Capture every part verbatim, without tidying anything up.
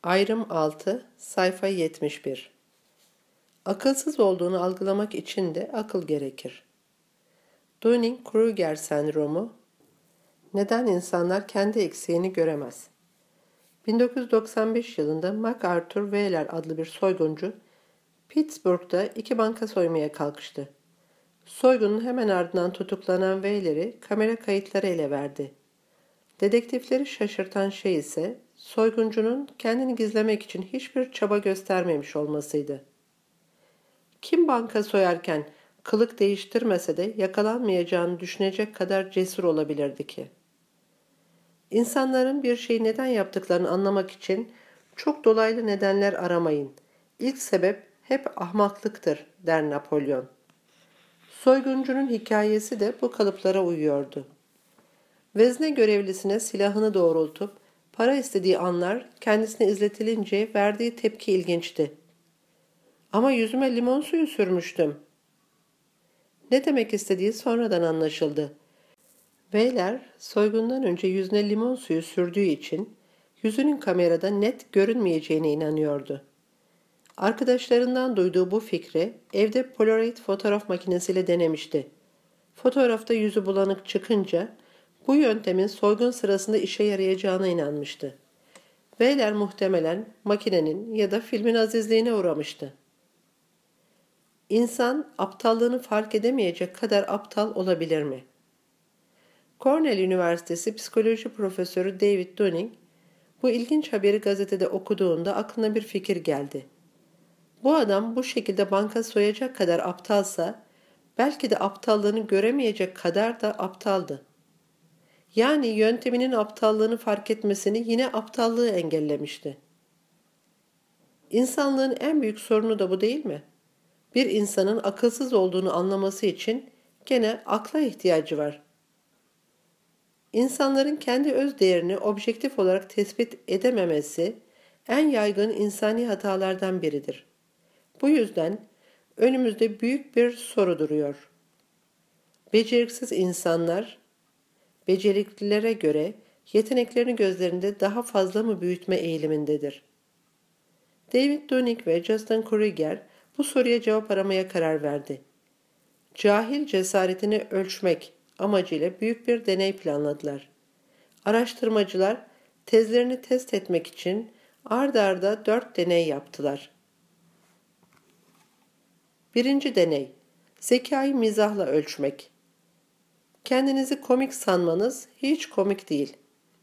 Ayrım altı, sayfa yetmiş bir. Akılsız olduğunu algılamak için de akıl gerekir. Dunning-Kruger sendromu, neden insanlar kendi eksiğini göremez? bin dokuz yüz doksan beş yılında MacArthur Wheeler adlı bir soyguncu, Pittsburgh'da iki banka soymaya kalkıştı. Soygunun hemen ardından tutuklanan Wheeler'i kamera kayıtları ele verdi. Dedektifleri şaşırtan şey ise soyguncunun kendini gizlemek için hiçbir çaba göstermemiş olmasıydı. Kim banka soyarken kılık değiştirmese de yakalanmayacağını düşünecek kadar cesur olabilirdi ki? İnsanların bir şeyi neden yaptıklarını anlamak için çok dolaylı nedenler aramayın. İlk sebep hep ahmaklıktır, der Napolyon. Soyguncunun hikayesi de bu kalıplara uyuyordu. Vezne görevlisine silahını doğrultup para istediği anlar kendisine izletilince verdiği tepki ilginçti. Ama yüzüme limon suyu sürmüştüm. Ne demek istediği sonradan anlaşıldı. Beyler soygundan önce yüzüne limon suyu sürdüğü için yüzünün kamerada net görünmeyeceğine inanıyordu. Arkadaşlarından duyduğu bu fikri evde Polaroid fotoğraf makinesiyle denemişti. Fotoğrafta yüzü bulanık çıkınca bu yöntemin soygun sırasında işe yarayacağına inanmıştı. Beyler muhtemelen makinenin ya da filmin azizliğine uğramıştı. İnsan aptallığını fark edemeyecek kadar aptal olabilir mi? Cornell Üniversitesi Psikoloji Profesörü David Dunning, bu ilginç haberi gazetede okuduğunda aklına bir fikir geldi. Bu adam bu şekilde banka soyacak kadar aptalsa, belki de aptallığını göremeyecek kadar da aptaldı. Yani yönteminin aptallığını fark etmesini yine aptallığı engellemişti. İnsanlığın en büyük sorunu da bu değil mi? Bir insanın akılsız olduğunu anlaması için gene akla ihtiyacı var. İnsanların kendi öz değerini objektif olarak tespit edememesi en yaygın insani hatalardan biridir. Bu yüzden önümüzde büyük bir soru duruyor. Beceriksiz insanlar, beceriklilere göre yeteneklerini gözlerinde daha fazla mı büyütme eğilimindedir? David Dunning ve Justin Kruger bu soruya cevap aramaya karar verdi. Cahil cesaretini ölçmek amacıyla büyük bir deney planladılar. Araştırmacılar tezlerini test etmek için ard arda dört deney yaptılar. Birinci deney, zekayı mizahla ölçmek. Kendinizi komik sanmanız hiç komik değil.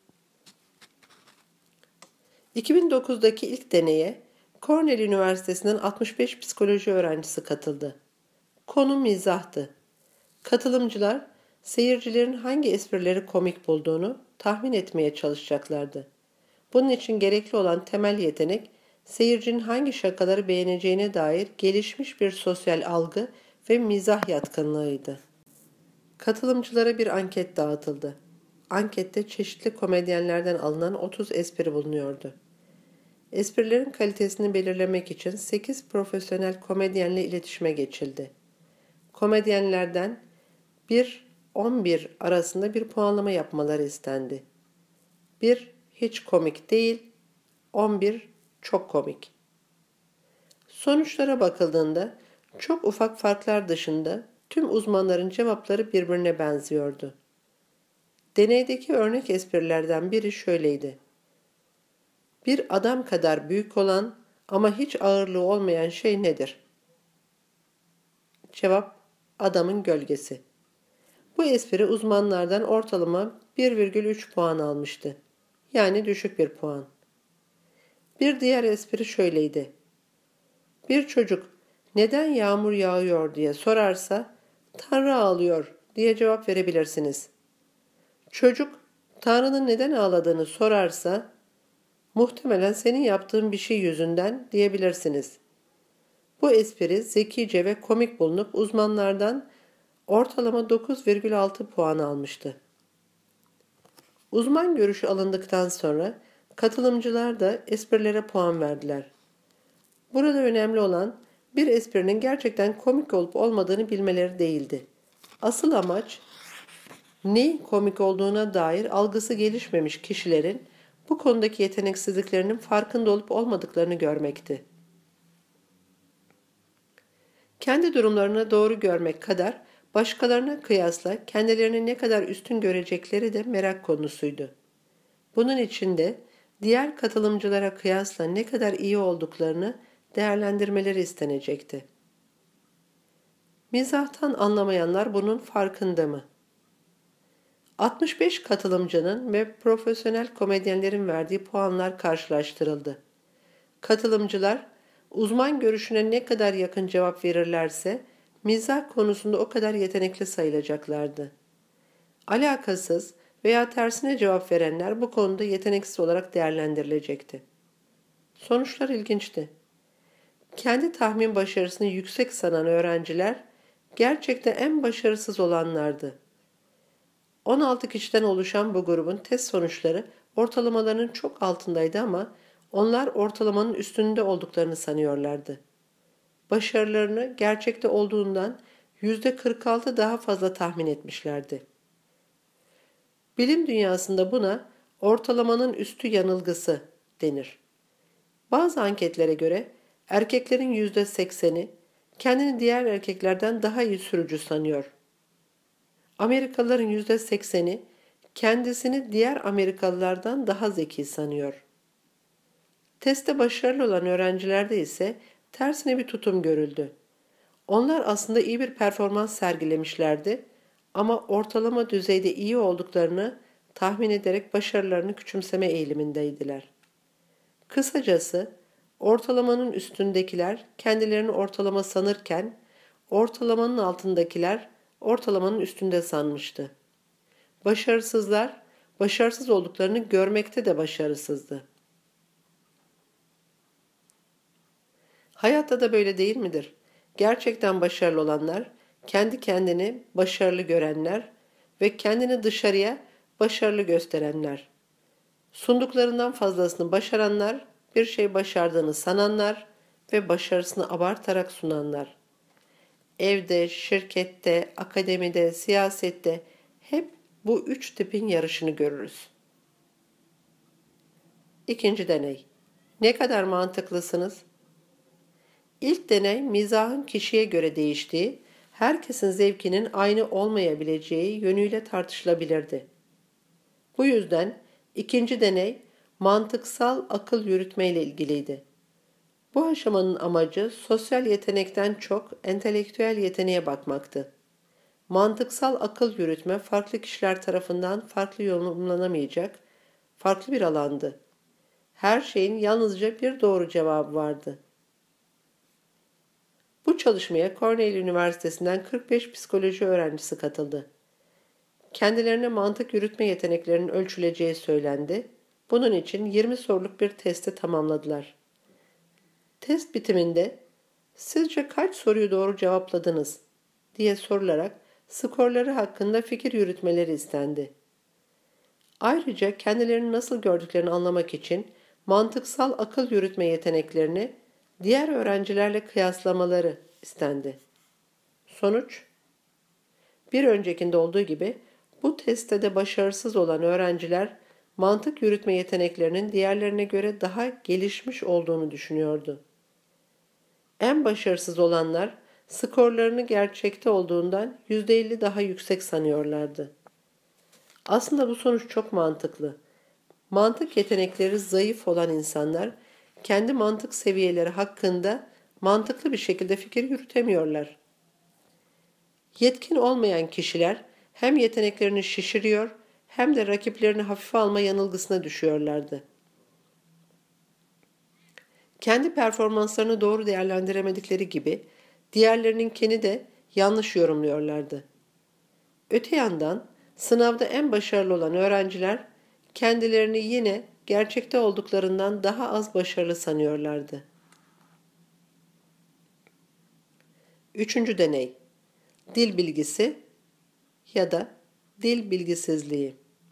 iki bin dokuzdaki ilk deneye Cornell Üniversitesi'nden altmış beş psikoloji öğrencisi katıldı. Konu mizahtı. Katılımcılar seyircilerin hangi esprileri komik bulduğunu tahmin etmeye çalışacaklardı. Bunun için gerekli olan temel yetenek, seyircinin hangi şakaları beğeneceğine dair gelişmiş bir sosyal algı ve mizah yatkınlığıydı. Katılımcılara bir anket dağıtıldı. Ankette çeşitli komedyenlerden alınan otuz espri bulunuyordu. Esprilerin kalitesini belirlemek için sekiz profesyonel komedyenle iletişime geçildi. Komedyenlerden bir on bir arasında bir puanlama yapmaları istendi. bir hiç komik değil, on bir çok komik. Sonuçlara bakıldığında çok ufak farklar dışında tüm uzmanların cevapları birbirine benziyordu. Deneydeki örnek esprilerden biri şöyleydi. Bir adam kadar büyük olan ama hiç ağırlığı olmayan şey nedir? Cevap, adamın gölgesi. Bu espri uzmanlardan ortalama bir virgül üç puan almıştı. Yani düşük bir puan. Bir diğer espri şöyleydi. Bir çocuk neden yağmur yağıyor diye sorarsa Tanrı ağlıyor diye cevap verebilirsiniz. Çocuk Tanrı'nın neden ağladığını sorarsa muhtemelen senin yaptığın bir şey yüzünden diyebilirsiniz. Bu espri zekice ve komik bulunup uzmanlardan ortalama dokuz virgül altı puan almıştı. Uzman görüşü alındıktan sonra katılımcılar da esprilere puan verdiler. Burada önemli olan bir esprinin gerçekten komik olup olmadığını bilmeleri değildi. Asıl amaç neyin komik olduğuna dair algısı gelişmemiş kişilerin bu konudaki yeteneksizliklerinin farkında olup olmadıklarını görmekti. Kendi durumlarını doğru görmek kadar başkalarına kıyasla kendilerini ne kadar üstün görecekleri de merak konusuydu. Bunun için de diğer katılımcılara kıyasla ne kadar iyi olduklarını değerlendirmeleri istenecekti. Mizahtan anlamayanlar bunun farkında mı? altmış beş katılımcının ve profesyonel komedyenlerin verdiği puanlar karşılaştırıldı. Katılımcılar uzman görüşüne ne kadar yakın cevap verirlerse mizah konusunda o kadar yetenekli sayılacaklardı. Alakasız veya tersine cevap verenler bu konuda yeteneksiz olarak değerlendirilecekti. Sonuçlar ilginçti. Kendi tahmin başarısını yüksek sanan öğrenciler gerçekten en başarısız olanlardı. on altı kişiden oluşan bu grubun test sonuçları ortalamalarının çok altındaydı ama onlar ortalamanın üstünde olduklarını sanıyorlardı. Başarılarını gerçekte olduğundan yüzde kırk altı daha fazla tahmin etmişlerdi. Bilim dünyasında buna ortalamanın üstü yanılgısı denir. Bazı anketlere göre erkeklerin yüzde sekseni kendini diğer erkeklerden daha iyi sürücü sanıyor. Amerikalıların yüzde sekseni kendisini diğer Amerikalılardan daha zeki sanıyor. Testte başarılı olan öğrencilerde ise tersine bir tutum görüldü. Onlar aslında iyi bir performans sergilemişlerdi ama ortalama düzeyde iyi olduklarını tahmin ederek başarılarını küçümseme eğilimindeydiler. Kısacası ortalamanın üstündekiler kendilerini ortalama sanırken ortalamanın altındakiler ortalamanın üstünde sanmıştı. Başarısızlar başarısız olduklarını görmekte de başarısızdı. Hayatta da böyle değil midir? Gerçekten başarılı olanlar, kendi kendini başarılı görenler ve kendini dışarıya başarılı gösterenler. Sunduklarından fazlasını başaranlar, bir şey başardığını sananlar ve başarısını abartarak sunanlar. Evde, şirkette, akademide, siyasette hep bu üç tipin yarışını görürüz. İkinci deney. Ne kadar mantıklısınız? İlk deney mizahın kişiye göre değiştiği, herkesin zevkinin aynı olmayabileceği yönüyle tartışılabilirdi. Bu yüzden ikinci deney mantıksal akıl yürütmeyle ilgiliydi. Bu aşamanın amacı sosyal yetenekten çok entelektüel yeteneğe bakmaktı. Mantıksal akıl yürütme farklı kişiler tarafından farklı yorumlanamayacak, farklı bir alandı. Her şeyin yalnızca bir doğru cevabı vardı. Bu çalışmaya Cornell Üniversitesi'nden kırk beş psikoloji öğrencisi katıldı. Kendilerine mantık yürütme yeteneklerinin ölçüleceği söylendi. Bunun için yirmi soruluk bir testi tamamladılar. Test bitiminde "Sizce kaç soruyu doğru cevapladınız?" diye sorularak skorları hakkında fikir yürütmeleri istendi. Ayrıca kendilerini nasıl gördüklerini anlamak için mantıksal akıl yürütme yeteneklerini diğer öğrencilerle kıyaslamaları istendi. Sonuç, bir öncekinde olduğu gibi bu testte de başarısız olan öğrenciler mantık yürütme yeteneklerinin diğerlerine göre daha gelişmiş olduğunu düşünüyordu. En başarısız olanlar skorlarını gerçekte olduğundan yüzde elli daha yüksek sanıyorlardı. Aslında bu sonuç çok mantıklı. Mantık yetenekleri zayıf olan insanlar kendi mantık seviyeleri hakkında mantıklı bir şekilde fikir yürütemiyorlar. Yetkin olmayan kişiler hem yeteneklerini şişiriyor hem de rakiplerini hafife alma yanılgısına düşüyorlardı. Kendi performanslarını doğru değerlendiremedikleri gibi diğerlerininkini de yanlış yorumluyorlardı. Öte yandan sınavda en başarılı olan öğrenciler kendilerini yine gerçekte olduklarından daha az başarılı sanıyorlardı. Üçüncü deney. Dil bilgisi ya da dil bilgisizliği.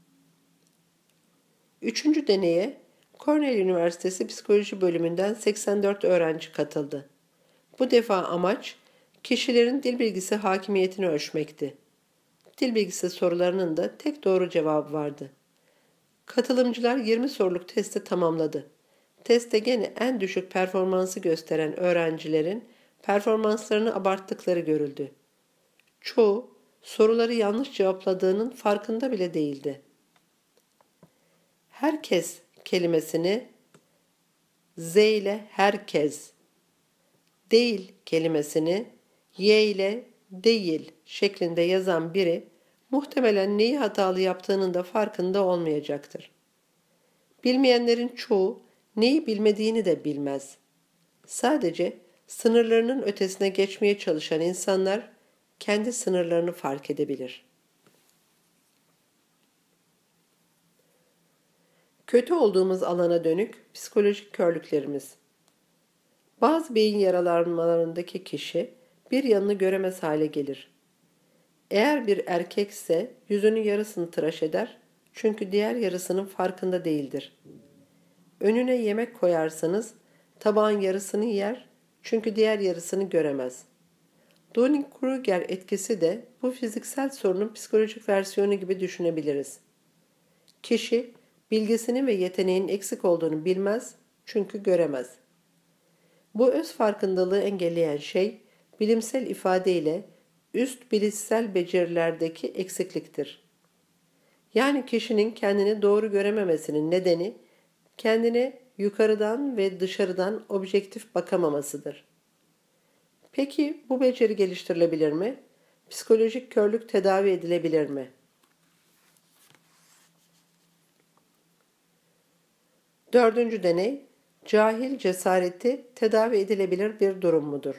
Üçüncü deneye Cornell Üniversitesi Psikoloji Bölümünden seksen dört öğrenci katıldı. Bu defa amaç kişilerin dil bilgisi hakimiyetini ölçmekti. Dil bilgisi sorularının da tek doğru cevabı vardı. Katılımcılar yirmi soruluk testi tamamladı. Testte gene en düşük performansı gösteren öğrencilerin performanslarını abarttıkları görüldü. Çoğu soruları yanlış cevapladığının farkında bile değildi. Herkes kelimesini Z ile herkes, değil kelimesini Y ile değil şeklinde yazan biri muhtemelen neyi hatalı yaptığının da farkında olmayacaktır. Bilmeyenlerin çoğu neyi bilmediğini de bilmez. Sadece sınırlarının ötesine geçmeye çalışan insanlar kendi sınırlarını fark edebilir. Kötü olduğumuz alana dönük psikolojik körlüklerimiz. Bazı beyin yaralanmalarındaki kişi bir yanını göremez hale gelir. Eğer bir erkekse yüzünün yarısını tıraş eder çünkü diğer yarısının farkında değildir. Önüne yemek koyarsanız tabağın yarısını yer çünkü diğer yarısını göremez. Dunning-Kruger etkisi de bu fiziksel sorunun psikolojik versiyonu gibi düşünebiliriz. Kişi bilgisinin ve yeteneğinin eksik olduğunu bilmez çünkü göremez. Bu öz farkındalığı engelleyen şey bilimsel ifadeyle üst bilişsel becerilerdeki eksikliktir. Yani kişinin kendini doğru görememesinin nedeni kendine yukarıdan ve dışarıdan objektif bakamamasıdır. Peki bu beceri geliştirilebilir mi? Psikolojik körlük tedavi edilebilir mi? Dördüncü deney, cahil cesareti tedavi edilebilir bir durum mudur?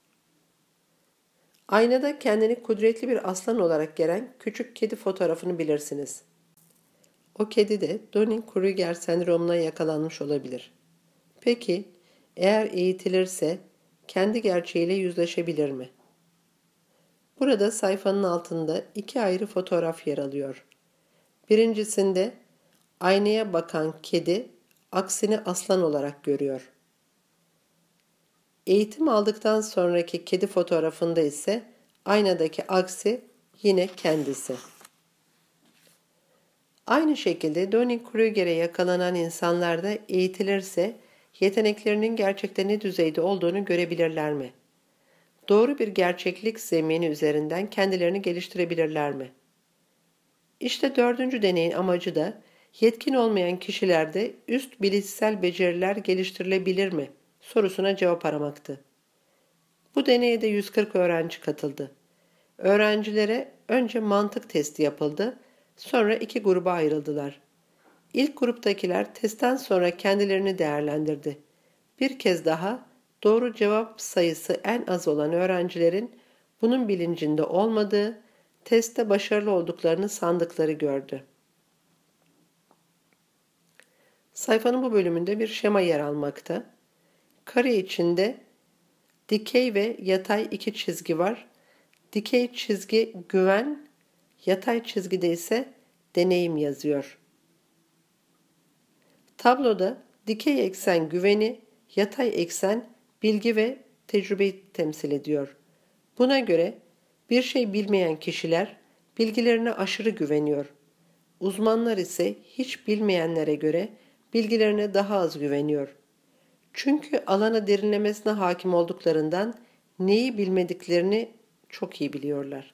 Aynada kendini kudretli bir aslan olarak gören küçük kedi fotoğrafını bilirsiniz. O kedi de Dunning-Kruger sendromuna yakalanmış olabilir. Peki, eğer eğitilirse kendi gerçeğiyle yüzleşebilir mi? Burada sayfanın altında iki ayrı fotoğraf yer alıyor. Birincisinde aynaya bakan kedi aksini aslan olarak görüyor. Eğitim aldıktan sonraki kedi fotoğrafında ise aynadaki aksi yine kendisi. Aynı şekilde Dunning-Kruger'e yakalanan insanlar da eğitilirse yeteneklerinin gerçekten ne düzeyde olduğunu görebilirler mi? Doğru bir gerçeklik zemini üzerinden kendilerini geliştirebilirler mi? İşte dördüncü deneyin amacı da yetkin olmayan kişilerde üst bilişsel beceriler geliştirilebilir mi sorusuna cevap aramaktı. Bu deneye de yüz kırk öğrenci katıldı. Öğrencilere önce mantık testi yapıldı, sonra iki gruba ayrıldılar. İlk gruptakiler testten sonra kendilerini değerlendirdi. Bir kez daha doğru cevap sayısı en az olan öğrencilerin bunun bilincinde olmadığı, testte başarılı olduklarını sandıkları gördü. Sayfanın bu bölümünde bir şema yer almakta. Kare içinde dikey ve yatay iki çizgi var. Dikey çizgi güven, yatay çizgide ise deneyim yazıyor. Tabloda dikey eksen güveni, yatay eksen bilgi ve tecrübeyi temsil ediyor. Buna göre bir şey bilmeyen kişiler bilgilerine aşırı güveniyor. Uzmanlar ise hiç bilmeyenlere göre bilgilerine daha az güveniyor. Çünkü alana derinlemesine hakim olduklarından neyi bilmediklerini çok iyi biliyorlar.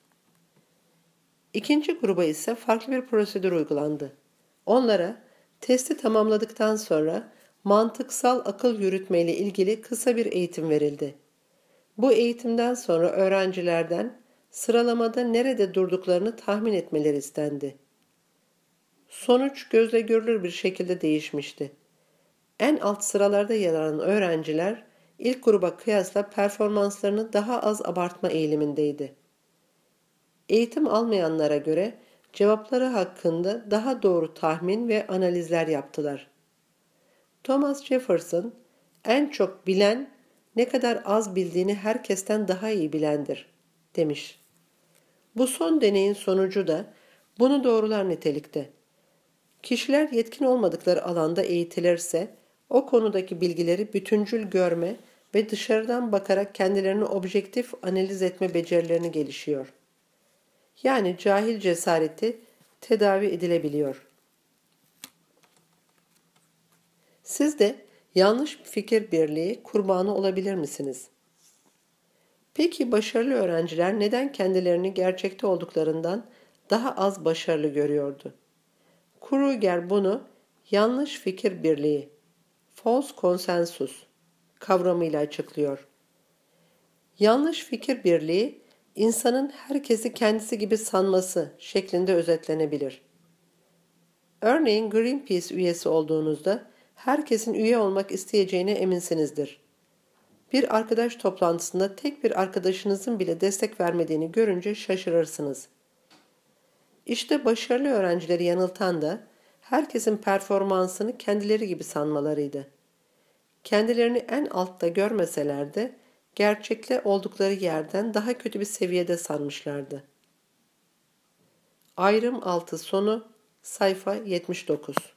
İkinci gruba ise farklı bir prosedür uygulandı. Onlara testi tamamladıktan sonra mantıksal akıl yürütme ile ilgili kısa bir eğitim verildi. Bu eğitimden sonra öğrencilerden sıralamada nerede durduklarını tahmin etmeleri istendi. Sonuç gözle görülür bir şekilde değişmişti. En alt sıralarda yer alan öğrenciler ilk gruba kıyasla performanslarını daha az abartma eğilimindeydi. Eğitim almayanlara göre cevapları hakkında daha doğru tahmin ve analizler yaptılar. Thomas Jefferson, en çok bilen ne kadar az bildiğini herkesten daha iyi bilendir, demiş. Bu son deneyin sonucu da bunu doğrular nitelikte. Kişiler yetkin olmadıkları alanda eğitilirse, o konudaki bilgileri bütüncül görme ve dışarıdan bakarak kendilerini objektif analiz etme becerilerini gelişiyor. Yani cahil cesareti tedavi edilebiliyor. Siz de yanlış bir fikir birliği kurbanı olabilir misiniz? Peki başarılı öğrenciler neden kendilerini gerçekte olduklarından daha az başarılı görüyordu? Kruger bunu yanlış fikir birliği, false consensus kavramıyla açıklıyor. Yanlış fikir birliği, insanın herkesi kendisi gibi sanması şeklinde özetlenebilir. Örneğin Greenpeace üyesi olduğunuzda herkesin üye olmak isteyeceğine eminsinizdir. Bir arkadaş toplantısında tek bir arkadaşınızın bile destek vermediğini görünce şaşırırsınız. İşte başarılı öğrencileri yanıltan da herkesin performansını kendileri gibi sanmalarıydı. Kendilerini en altta görmeseler de gerçekte oldukları yerden daha kötü bir seviyede sanmışlardı. Ayrım altı sonu sayfa yetmiş dokuz.